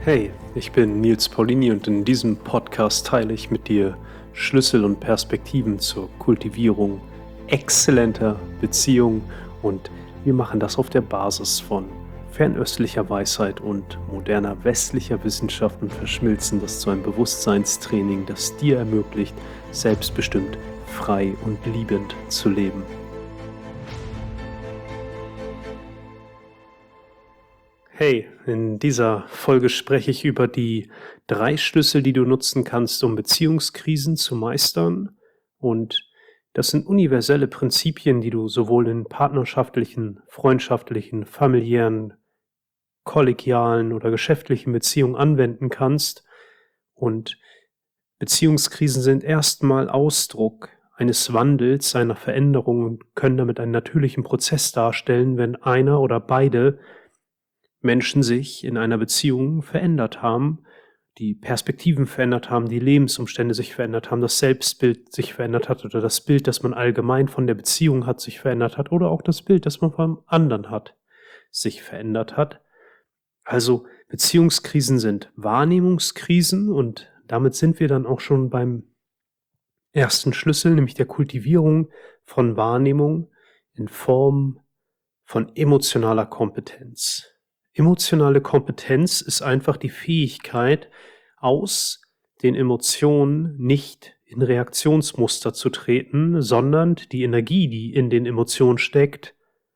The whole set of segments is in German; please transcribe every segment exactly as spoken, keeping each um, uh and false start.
Hey, ich bin Nils Paulini und in diesem Podcast teile ich mit dir Schlüssel und Perspektiven zur Kultivierung exzellenter Beziehungen und wir machen das auf der Basis von fernöstlicher Weisheit und moderner westlicher Wissenschaft und verschmilzen das zu einem Bewusstseinstraining, das dir ermöglicht, selbstbestimmt, frei und liebend zu leben. Hey, in dieser Folge spreche ich über die drei Schlüssel, die du nutzen kannst, um Beziehungskrisen zu meistern. Und das sind universelle Prinzipien, die du sowohl in partnerschaftlichen, freundschaftlichen, familiären, kollegialen oder geschäftlichen Beziehungen anwenden kannst. Und Beziehungskrisen sind erstmal Ausdruck eines Wandels, einer Veränderung und können damit einen natürlichen Prozess darstellen, wenn einer oder beide Menschen sich in einer Beziehung verändert haben, die Perspektiven verändert haben, die Lebensumstände sich verändert haben, das Selbstbild sich verändert hat oder das Bild, das man allgemein von der Beziehung hat, sich verändert hat oder auch das Bild, das man vom anderen hat, sich verändert hat. Also Beziehungskrisen sind Wahrnehmungskrisen und damit sind wir dann auch schon beim ersten Schlüssel, nämlich der Kultivierung von Wahrnehmung in Form von emotionaler Kompetenz. Emotionale Kompetenz ist einfach die Fähigkeit, aus den Emotionen nicht in Reaktionsmuster zu treten, sondern die Energie, die in den Emotionen steckt,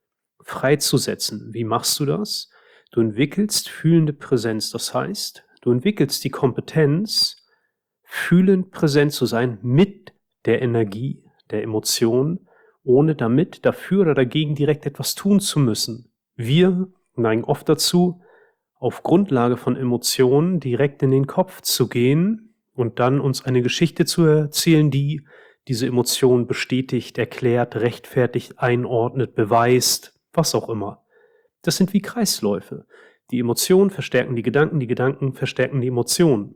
freizusetzen. Wie machst du das? Du entwickelst fühlende Präsenz. Das heißt, du entwickelst die Kompetenz, fühlend präsent zu sein mit der Energie der Emotion, ohne damit dafür oder dagegen direkt etwas tun zu müssen. Wir neigen oft dazu, auf Grundlage von Emotionen direkt in den Kopf zu gehen und dann uns eine Geschichte zu erzählen, die diese Emotion bestätigt, erklärt, rechtfertigt, einordnet, beweist, was auch immer. Das sind wie Kreisläufe. Die Emotionen verstärken die Gedanken, die Gedanken verstärken die Emotionen.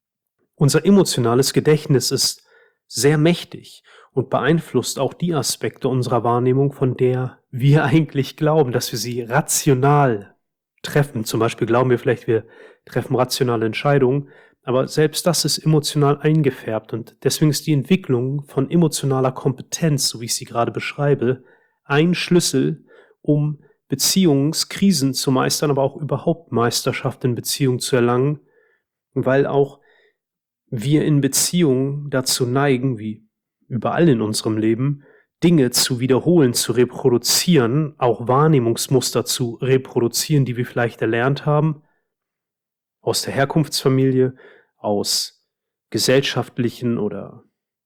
Unser emotionales Gedächtnis ist sehr mächtig und beeinflusst auch die Aspekte unserer Wahrnehmung, von der wir eigentlich glauben, dass wir sie rational treffen. Zum Beispiel glauben wir vielleicht, wir treffen rationale Entscheidungen, aber selbst das ist emotional eingefärbt und deswegen ist die Entwicklung von emotionaler Kompetenz, so wie ich sie gerade beschreibe, ein Schlüssel, um Beziehungskrisen zu meistern, aber auch überhaupt Meisterschaft in Beziehungen zu erlangen, weil auch wir in Beziehungen dazu neigen, wie überall in unserem Leben, Dinge zu wiederholen, zu reproduzieren, auch Wahrnehmungsmuster zu reproduzieren, die wir vielleicht erlernt haben, aus der Herkunftsfamilie, aus gesellschaftlichen oder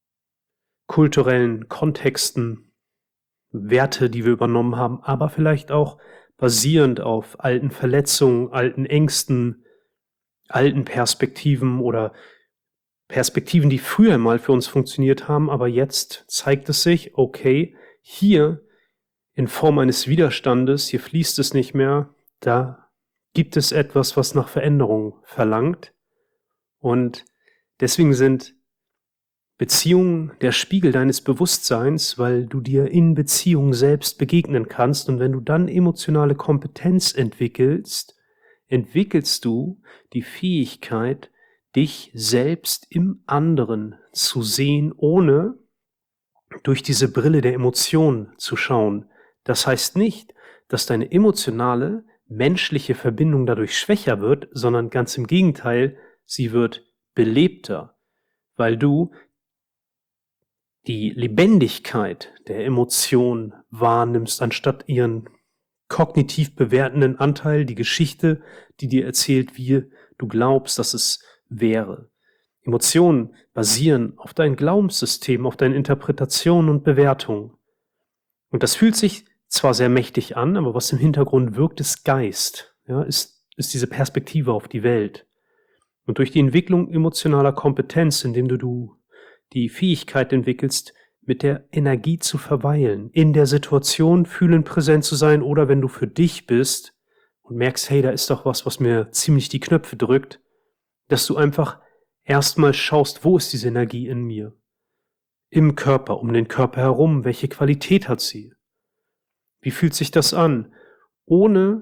kulturellen Kontexten, Werte, die wir übernommen haben, aber vielleicht auch basierend auf alten Verletzungen, alten Ängsten, alten Perspektiven oder Perspektiven, die früher mal für uns funktioniert haben, aber jetzt zeigt es sich, okay, hier in Form eines Widerstandes, hier fließt es nicht mehr, da gibt es etwas, was nach Veränderung verlangt. Und deswegen sind Beziehungen der Spiegel deines Bewusstseins, weil du dir in Beziehungen selbst begegnen kannst. Und wenn du dann emotionale Kompetenz entwickelst, entwickelst du die Fähigkeit, dich selbst im anderen zu sehen, ohne durch diese Brille der Emotionen zu schauen. Das heißt nicht, dass deine emotionale, menschliche Verbindung dadurch schwächer wird, sondern ganz im Gegenteil, sie wird belebter, weil du die Lebendigkeit der Emotion wahrnimmst, anstatt ihren kognitiv bewertenden Anteil, die Geschichte, die dir erzählt, wie du glaubst, dass es wäre. Emotionen basieren auf deinem Glaubenssystem, auf deinen Interpretationen und Bewertungen. Und das fühlt sich zwar sehr mächtig an, aber was im Hintergrund wirkt, ist Geist, ja, ist, ist diese Perspektive auf die Welt. Und durch die Entwicklung emotionaler Kompetenz, indem du, du die Fähigkeit entwickelst, mit der Energie zu verweilen, in der Situation fühlend präsent zu sein oder wenn du für dich bist und merkst, hey, da ist doch was, was mir ziemlich die Knöpfe drückt, dass du einfach erstmal schaust, wo ist diese Energie in mir? Im Körper, um den Körper herum, welche Qualität hat sie? Wie fühlt sich das an? Ohne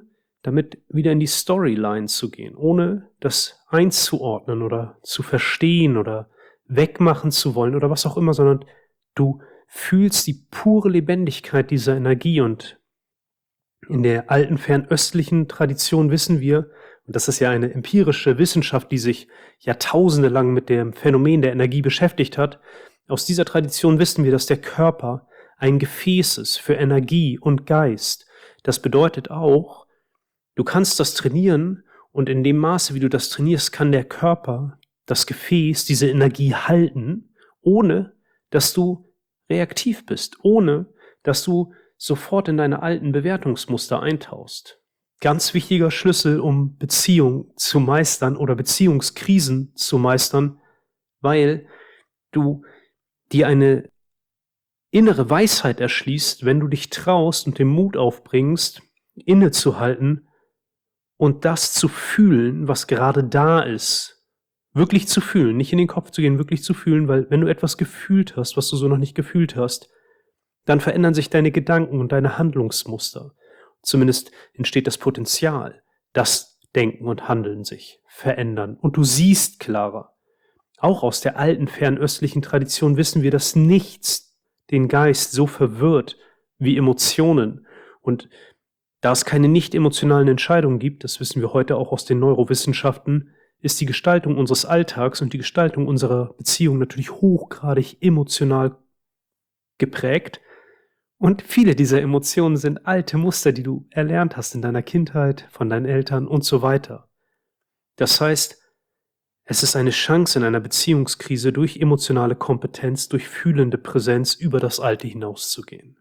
damit wieder in die Storyline zu gehen, ohne das einzuordnen oder zu verstehen oder wegmachen zu wollen oder was auch immer, sondern du fühlst die pure Lebendigkeit dieser Energie. Und in der alten fernöstlichen Tradition wissen wir, und das ist ja eine empirische Wissenschaft, die sich jahrtausende lang mit dem Phänomen der Energie beschäftigt hat, aus dieser Tradition wissen wir, dass der Körper ein Gefäß ist für Energie und Geist. Das bedeutet auch, du kannst das trainieren und in dem Maße, wie du das trainierst, kann der Körper, das Gefäß, diese Energie halten, ohne dass du reaktiv bist, ohne dass du sofort in deine alten Bewertungsmuster eintauchst. Ganz wichtiger Schlüssel, um Beziehung zu meistern oder Beziehungskrisen zu meistern, weil du dir eine innere Weisheit erschließt, wenn du dich traust und den Mut aufbringst, innezuhalten und das zu fühlen, was gerade da ist. Wirklich zu fühlen, nicht in den Kopf zu gehen, wirklich zu fühlen, weil wenn du etwas gefühlt hast, was du so noch nicht gefühlt hast, dann verändern sich deine Gedanken und deine Handlungsmuster. Zumindest entsteht das Potenzial, dass Denken und Handeln sich verändern und du siehst klarer. Auch aus der alten fernöstlichen Tradition wissen wir, dass nichts den Geist so verwirrt wie Emotionen. Und da es keine nicht emotionalen Entscheidungen gibt, das wissen wir heute auch aus den Neurowissenschaften, ist die Gestaltung unseres Alltags und die Gestaltung unserer Beziehung natürlich hochgradig emotional geprägt. Und viele dieser Emotionen sind alte Muster, die du erlernt hast in deiner Kindheit, von deinen Eltern und so weiter. Das heißt, es ist eine Chance in einer Beziehungskrise, durch emotionale Kompetenz, durch fühlende Präsenz über das Alte hinauszugehen.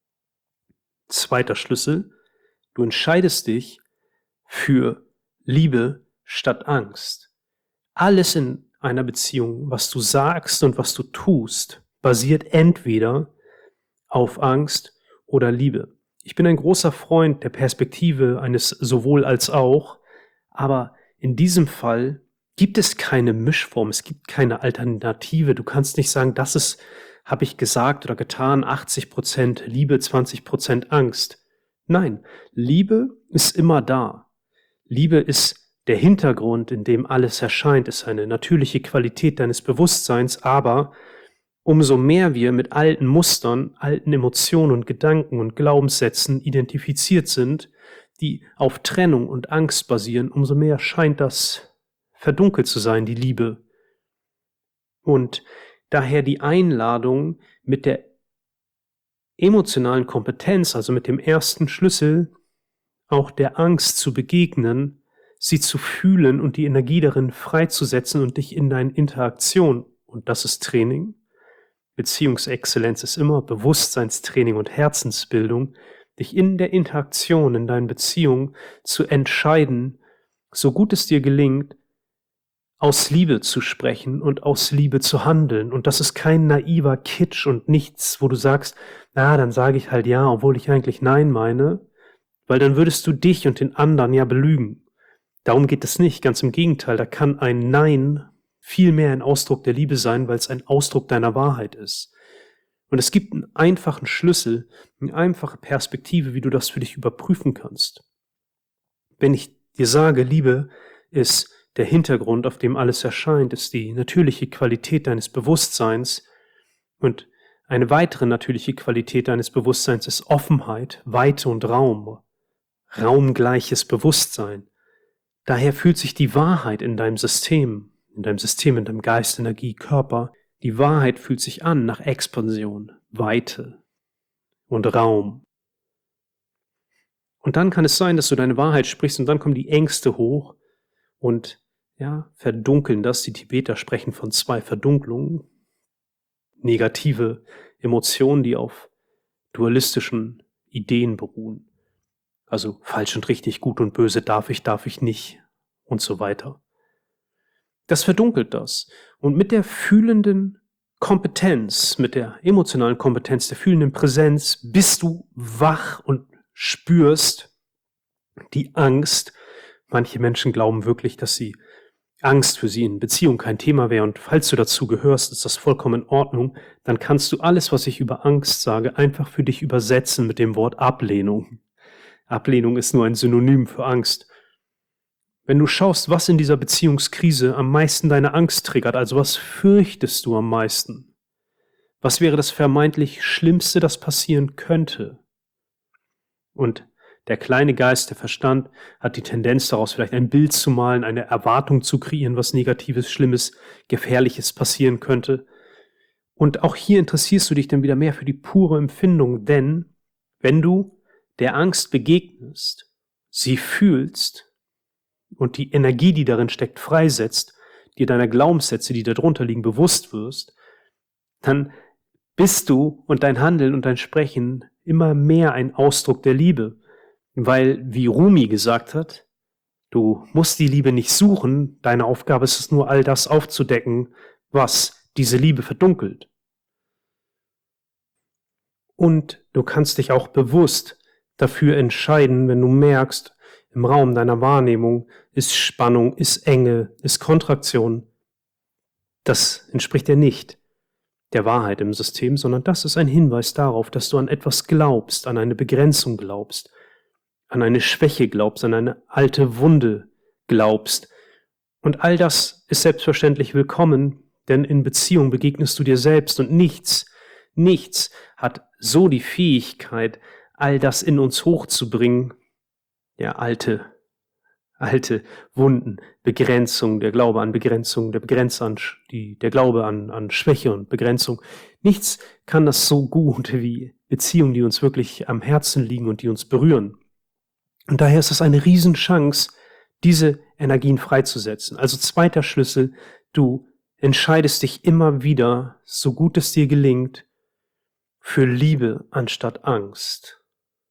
Zweiter Schlüssel, du entscheidest dich für Liebe statt Angst. Alles in einer Beziehung, was du sagst und was du tust, basiert entweder auf Angst oder Liebe. Ich bin ein großer Freund der Perspektive eines sowohl als auch, aber in diesem Fall gibt es keine Mischform, es gibt keine Alternative. Du kannst nicht sagen, das ist, habe ich gesagt oder getan, achtzig Prozent Liebe, zwanzig Prozent Angst. Nein, Liebe ist immer da. Liebe ist der Hintergrund, in dem alles erscheint, ist eine natürliche Qualität deines Bewusstseins, aber umso mehr wir mit alten Mustern, alten Emotionen und Gedanken und Glaubenssätzen identifiziert sind, die auf Trennung und Angst basieren, umso mehr scheint das verdunkelt zu sein, die Liebe. Und daher die Einladung, mit der emotionalen Kompetenz, also mit dem ersten Schlüssel, auch der Angst zu begegnen, sie zu fühlen und die Energie darin freizusetzen und dich in deine Interaktion, und das ist Training, Beziehungsexzellenz ist immer Bewusstseinstraining und Herzensbildung, dich in der Interaktion, in deinen Beziehungen zu entscheiden, so gut es dir gelingt, aus Liebe zu sprechen und aus Liebe zu handeln. Und das ist kein naiver Kitsch und nichts, wo du sagst, na, dann sage ich halt ja, obwohl ich eigentlich nein meine, weil dann würdest du dich und den anderen ja belügen. Darum geht es nicht, ganz im Gegenteil, da kann ein Nein viel mehr ein Ausdruck der Liebe sein, weil es ein Ausdruck deiner Wahrheit ist. Und es gibt einen einfachen Schlüssel, eine einfache Perspektive, wie du das für dich überprüfen kannst. Wenn ich dir sage, Liebe ist der Hintergrund, auf dem alles erscheint, ist die natürliche Qualität deines Bewusstseins, und eine weitere natürliche Qualität deines Bewusstseins ist Offenheit, Weite und Raum, raumgleiches Bewusstsein. Daher fühlt sich die Wahrheit in deinem System, in deinem System, in deinem Geist, Energie, Körper, die Wahrheit fühlt sich an nach Expansion, Weite und Raum. Und dann kann es sein, dass du deine Wahrheit sprichst und dann kommen die Ängste hoch und ja, verdunkeln das. Die Tibeter sprechen von zwei Verdunklungen. Negative Emotionen, die auf dualistischen Ideen beruhen. Also falsch und richtig, gut und böse, darf ich, darf ich nicht und so weiter. Das verdunkelt das. Und mit der fühlenden Kompetenz, mit der emotionalen Kompetenz, der fühlenden Präsenz bist du wach und spürst die Angst. Manche Menschen glauben wirklich, dass sie Angst für sie in Beziehung kein Thema wäre, und falls du dazu gehörst, ist das vollkommen in Ordnung. Dann kannst du alles, was ich über Angst sage, einfach für dich übersetzen mit dem Wort Ablehnung. Ablehnung ist nur ein Synonym für Angst. Wenn du schaust, was in dieser Beziehungskrise am meisten deine Angst triggert, also was fürchtest du am meisten? Was wäre das vermeintlich Schlimmste, das passieren könnte? Und der kleine Geist, der Verstand, hat die Tendenz daraus, vielleicht ein Bild zu malen, eine Erwartung zu kreieren, was Negatives, Schlimmes, Gefährliches passieren könnte. Und auch hier interessierst du dich dann wieder mehr für die pure Empfindung, denn wenn du der Angst begegnest, sie fühlst und die Energie, die darin steckt, freisetzt, dir deiner Glaubenssätze, die darunter liegen, bewusst wirst, dann bist du und dein Handeln und dein Sprechen immer mehr ein Ausdruck der Liebe. Weil, wie Rumi gesagt hat, du musst die Liebe nicht suchen, deine Aufgabe ist es nur, all das aufzudecken, was diese Liebe verdunkelt. Und du kannst dich auch bewusst dafür entscheiden, wenn du merkst, im Raum deiner Wahrnehmung ist Spannung, ist Enge, ist Kontraktion. Das entspricht ja nicht der Wahrheit im System, sondern das ist ein Hinweis darauf, dass du an etwas glaubst, an eine Begrenzung glaubst, an eine Schwäche glaubst, an eine alte Wunde glaubst. Und all das ist selbstverständlich willkommen, denn in Beziehung begegnest du dir selbst und nichts, nichts hat so die Fähigkeit, all das in uns hochzubringen. Ja, alte, alte Wunden, Begrenzung, der Glaube an Begrenzung, der Begrenz an, die, der Glaube an, an Schwäche und Begrenzung. Nichts kann das so gut wie Beziehungen, die uns wirklich am Herzen liegen und die uns berühren. Und daher ist es eine Riesenchance, diese Energien freizusetzen. Also zweiter Schlüssel, du entscheidest dich immer wieder, so gut es dir gelingt, für Liebe anstatt Angst.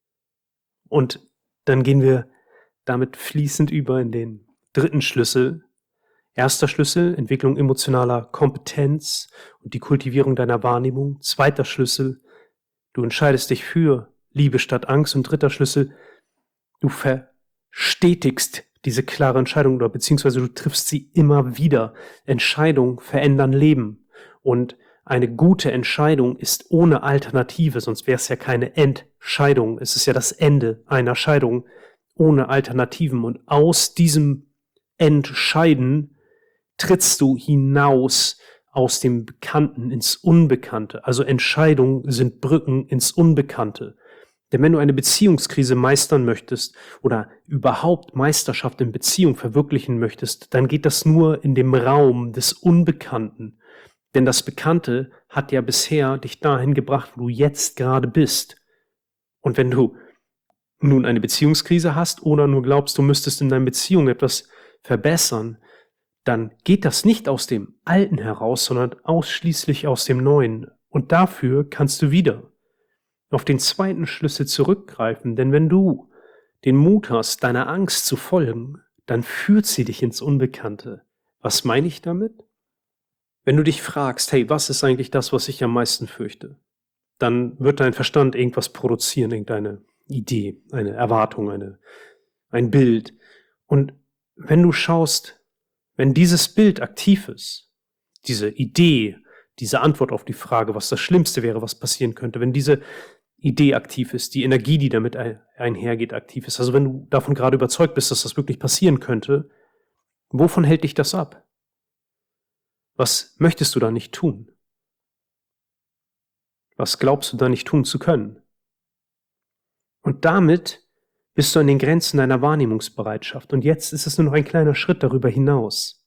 Und dann gehen wir damit fließend über in den dritten Schlüssel. Erster Schlüssel, Entwicklung emotionaler Kompetenz und die Kultivierung deiner Wahrnehmung. Zweiter Schlüssel, du entscheidest dich für Liebe statt Angst. Und dritter Schlüssel, du verstetigst diese klare Entscheidung oder beziehungsweise du triffst sie immer wieder. Entscheidungen verändern Leben. Und eine gute Entscheidung ist ohne Alternative, sonst wäre es ja keine Entscheidung. Es ist ja das Ende einer Scheidung ohne Alternativen. Und aus diesem Entscheiden trittst du hinaus aus dem Bekannten ins Unbekannte. Also Entscheidungen sind Brücken ins Unbekannte. Denn wenn du eine Beziehungskrise meistern möchtest oder überhaupt Meisterschaft in Beziehung verwirklichen möchtest, dann geht das nur in dem Raum des Unbekannten. Denn das Bekannte hat ja bisher dich dahin gebracht, wo du jetzt gerade bist. Und wenn du nun eine Beziehungskrise hast oder nur glaubst, du müsstest in deiner Beziehung etwas verbessern, dann geht das nicht aus dem Alten heraus, sondern ausschließlich aus dem Neuen. Und dafür kannst du wieder auf den zweiten Schlüssel zurückgreifen, denn wenn du den Mut hast, deiner Angst zu folgen, dann führt sie dich ins Unbekannte. Was meine ich damit? Wenn du dich fragst, hey, was ist eigentlich das, was ich am meisten fürchte? Dann wird dein Verstand irgendwas produzieren, irgendeine Idee, eine Erwartung, eine, ein Bild. Und wenn du schaust, wenn dieses Bild aktiv ist, diese Idee, diese Antwort auf die Frage, was das Schlimmste wäre, was passieren könnte, wenn diese Idee aktiv ist, die Energie, die damit einhergeht, aktiv ist, also wenn du davon gerade überzeugt bist, dass das wirklich passieren könnte, wovon hält dich das ab? Was möchtest du da nicht tun? Was glaubst du da nicht tun zu können? Und damit bist du an den Grenzen deiner Wahrnehmungsbereitschaft. Und jetzt ist es nur noch ein kleiner Schritt darüber hinaus.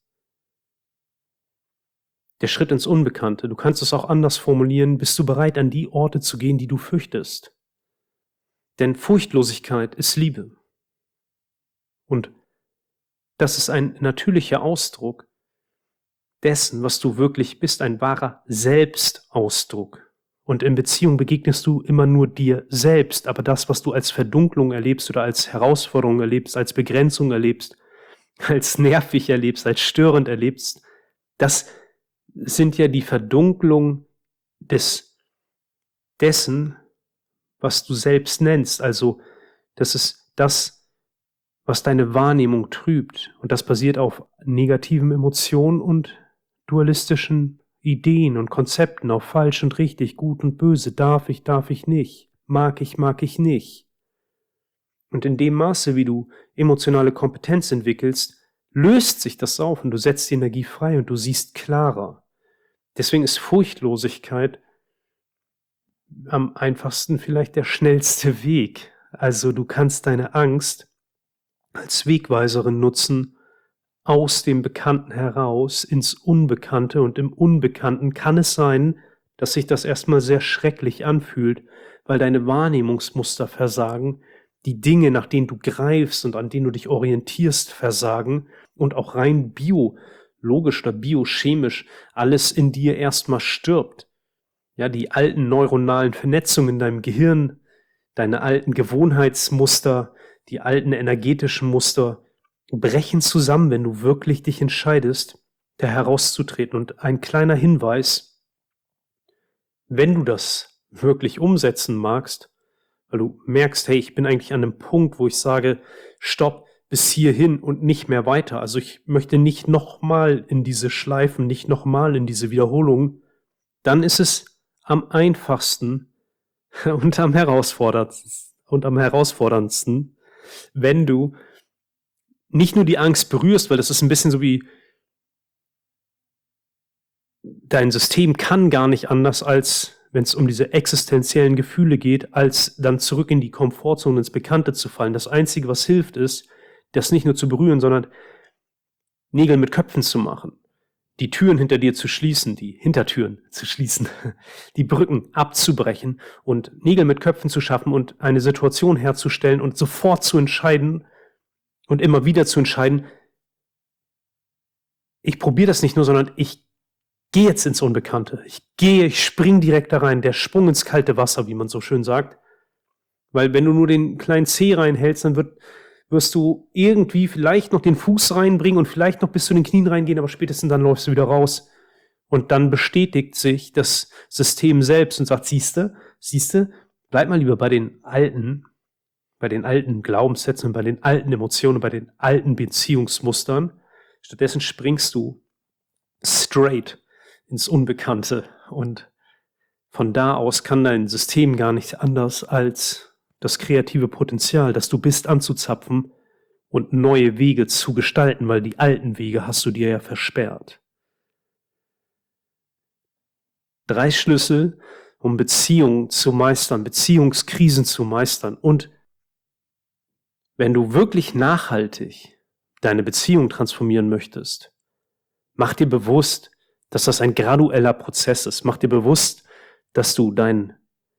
Der Schritt ins Unbekannte. Du kannst es auch anders formulieren. Bist du bereit, an die Orte zu gehen, die du fürchtest? Denn Furchtlosigkeit ist Liebe. Und das ist ein natürlicher Ausdruck dessen, was du wirklich bist, ein wahrer Selbstausdruck. Und in Beziehung begegnest du immer nur dir selbst, aber das, was du als Verdunklung erlebst oder als Herausforderung erlebst, als Begrenzung erlebst, als nervig erlebst, als störend erlebst, das sind ja die Verdunklung des, dessen, was du selbst nennst. Also das ist das, was deine Wahrnehmung trübt. Und das basiert auf negativen Emotionen und dualistischen Ideen und Konzepten, auf falsch und richtig, gut und böse, darf ich, darf ich nicht, mag ich, mag ich nicht. Und in dem Maße, wie du emotionale Kompetenz entwickelst, löst sich das auf und du setzt die Energie frei und du siehst klarer. Deswegen ist Furchtlosigkeit am einfachsten vielleicht der schnellste Weg. Also du kannst deine Angst als Wegweiserin nutzen, aus dem Bekannten heraus ins Unbekannte, und im Unbekannten kann es sein, dass sich das erstmal sehr schrecklich anfühlt, weil deine Wahrnehmungsmuster versagen, die Dinge, nach denen du greifst und an denen du dich orientierst, versagen und auch rein biologisch oder biochemisch alles in dir erstmal stirbt. Ja, die alten neuronalen Vernetzungen in deinem Gehirn, deine alten Gewohnheitsmuster, die alten energetischen Muster brechen zusammen, wenn du wirklich dich entscheidest, da herauszutreten. Und ein kleiner Hinweis: Wenn du das wirklich umsetzen magst, weil du merkst, hey, ich bin eigentlich an einem Punkt, wo ich sage, stopp, bis hierhin und nicht mehr weiter. Also ich möchte nicht nochmal in diese Schleifen, nicht nochmal in diese Wiederholung. Dann ist es am einfachsten und am herausforderndsten, und am herausforderndsten, wenn du nicht nur die Angst berührst, weil das ist ein bisschen so wie, dein System kann gar nicht anders, als wenn es um diese existenziellen Gefühle geht, als dann zurück in die Komfortzone, ins Bekannte zu fallen. Das Einzige, was hilft, ist, das nicht nur zu berühren, sondern Nägel mit Köpfen zu machen, die Türen hinter dir zu schließen, die Hintertüren zu schließen, die Brücken abzubrechen und Nägel mit Köpfen zu schaffen und eine Situation herzustellen und sofort zu entscheiden und immer wieder zu entscheiden, ich probiere das nicht nur, sondern ich gehe jetzt ins Unbekannte. Ich gehe, ich spring direkt da rein, der Sprung ins kalte Wasser, wie man so schön sagt. Weil wenn du nur den kleinen Zeh reinhältst, dann wird, wirst du irgendwie vielleicht noch den Fuß reinbringen und vielleicht noch bis zu den Knien reingehen, aber spätestens dann läufst du wieder raus. Und dann bestätigt sich das System selbst und sagt, siehste, siehste, bleib mal lieber bei den alten, bei den alten Glaubenssätzen, bei den alten Emotionen, bei den alten Beziehungsmustern. Stattdessen springst du straight ins Unbekannte, und von da aus kann dein System gar nicht anders, als das kreative Potenzial, das du bist, anzuzapfen und neue Wege zu gestalten, weil die alten Wege hast du dir ja versperrt. Drei Schlüssel, um Beziehungen zu meistern, Beziehungskrisen zu meistern. Und wenn du wirklich nachhaltig deine Beziehung transformieren möchtest, mach dir bewusst, dass das ein gradueller Prozess ist. Mach dir bewusst, dass du dein,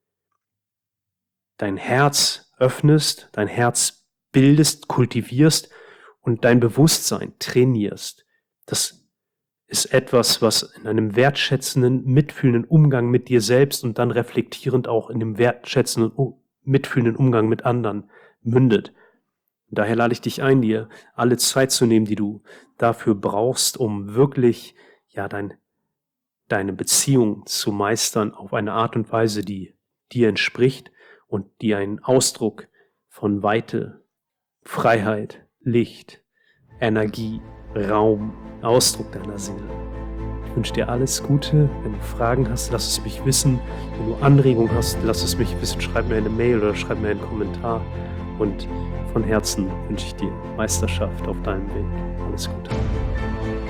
dein Herz öffnest, dein Herz bildest, kultivierst und dein Bewusstsein trainierst. Das ist etwas, was in einem wertschätzenden, mitfühlenden Umgang mit dir selbst und dann reflektierend auch in dem wertschätzenden, mitfühlenden Umgang mit anderen mündet. Und daher lade ich dich ein, dir alle Zeit zu nehmen, die du dafür brauchst, um wirklich ja dein deine Beziehung zu meistern auf eine Art und Weise, die dir entspricht und die ein Ausdruck von Weite, Freiheit, Licht, Energie, Raum, Ausdruck deiner Seele. Ich wünsche dir alles Gute. Wenn du Fragen hast, lass es mich wissen. Wenn du Anregungen hast, lass es mich wissen. Schreib mir eine Mail oder schreib mir einen Kommentar. Und von Herzen wünsche ich dir Meisterschaft auf deinem Weg. Alles Gute.